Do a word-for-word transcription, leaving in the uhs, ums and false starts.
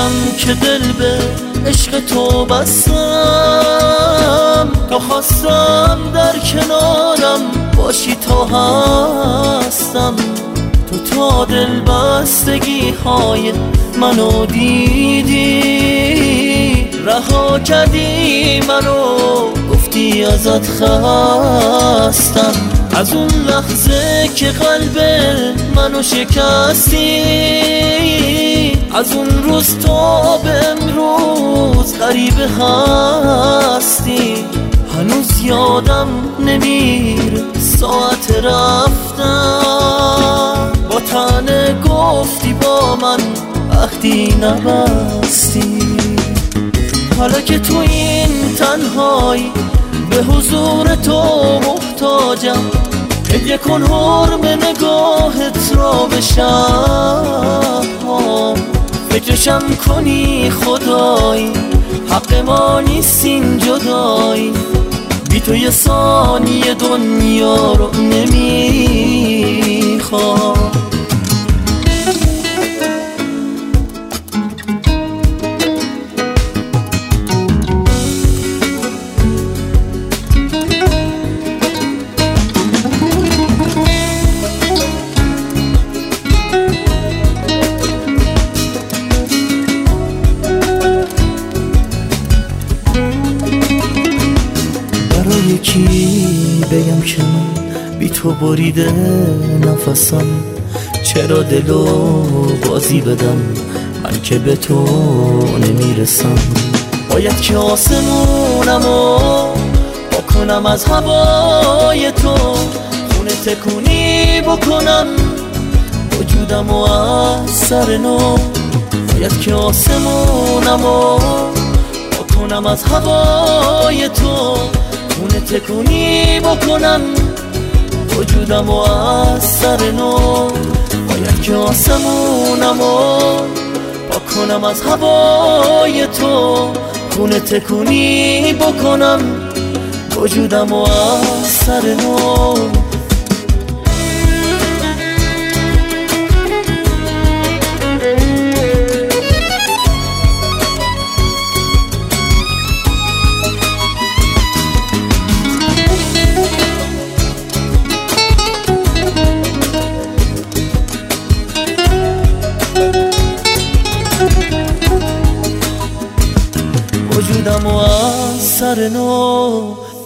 میدونم که دل به عشق تو بستم، تا خواستم در کنارم باشی تا هستم. تو تا دل بستگی های منو دیدی، رها کردی منو، گفتی ازت خستم. از اون لحظه که قلب منو شکستی، از اون روز تا به امروز غریب هستی. هنوز یادم نمیر ساعت رفتم، با تنه گفتی با من عهدی نبستی. حالا که تو این تنهایی به حضور تو محتاجم، هدیه کن حرم نگاهت را به شب‌ها. فکرشم کنی خدایی، حق ما نیست این جدایی. بی تو یه ثانیه دنیا رو نمیخوام. یکی بگم که من بی تو بریده نفسم، چرا دلو بازی بدم من که به تو نمیرسم. باید که آسمونمو بکنم از هوای تو، خونه تکونی بکنم وجودمو از سر نو. باید که آسمونمو بکنم از هوای تو، خونه تکونی بکنم وجودمو از سر نو. باید که آسمونمو بکنم از هوای تو، خونه تکونی بکنم وجودمو از سر نو. وجودمو از سر نو